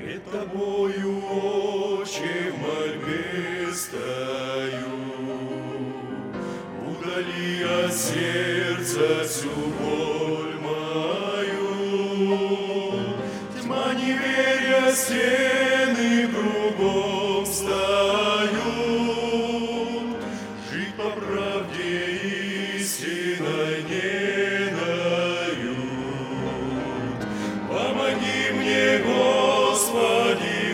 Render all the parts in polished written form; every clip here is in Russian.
Пред тобою, Отче, в мольбе стою. Удали от сердца всю боль мою. Тьма неверия, стены кругом встают. Жить по правде истинной не дают. Помоги мне, Господи,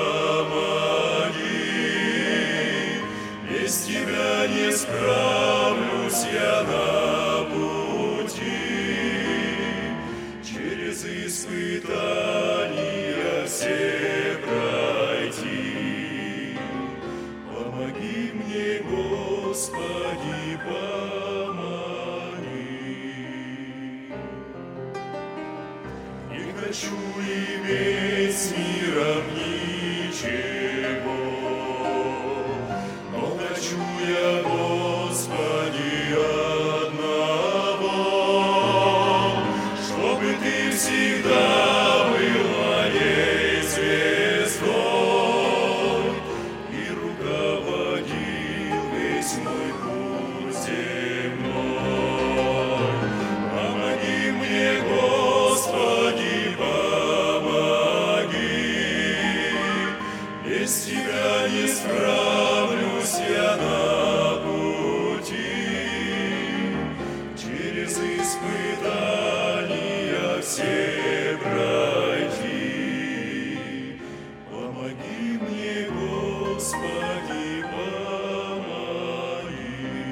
помоги. Без Тебя не справлюсь я на пути. Через испытания все пройти. Помоги мне, Господи, помоги. Не хочу иметь с миром ничего, но хочу я, Господи, одного, чтобы Ты всегда был моей звездой и руководил весь мой путь земной. Помоги мне, Господи, помоги. Без Тебя не справлюсь я на пути. Через испытания все пройти. Помоги мне, Господи, помоги.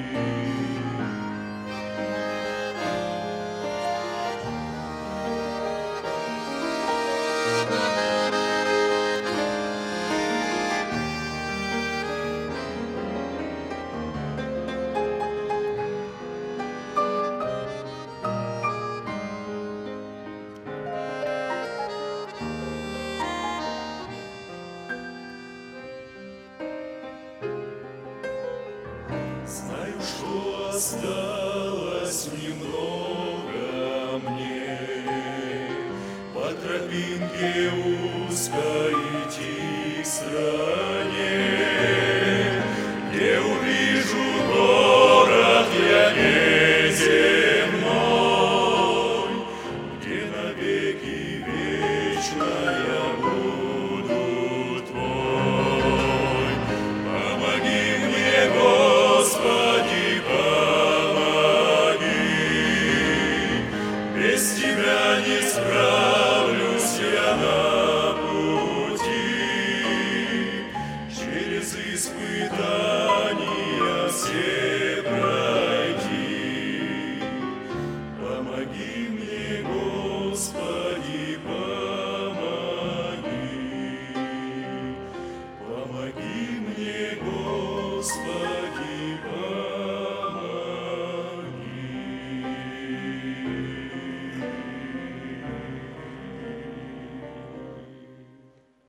Знаю, что осталось немного мне по тропинке узкой идти к стране.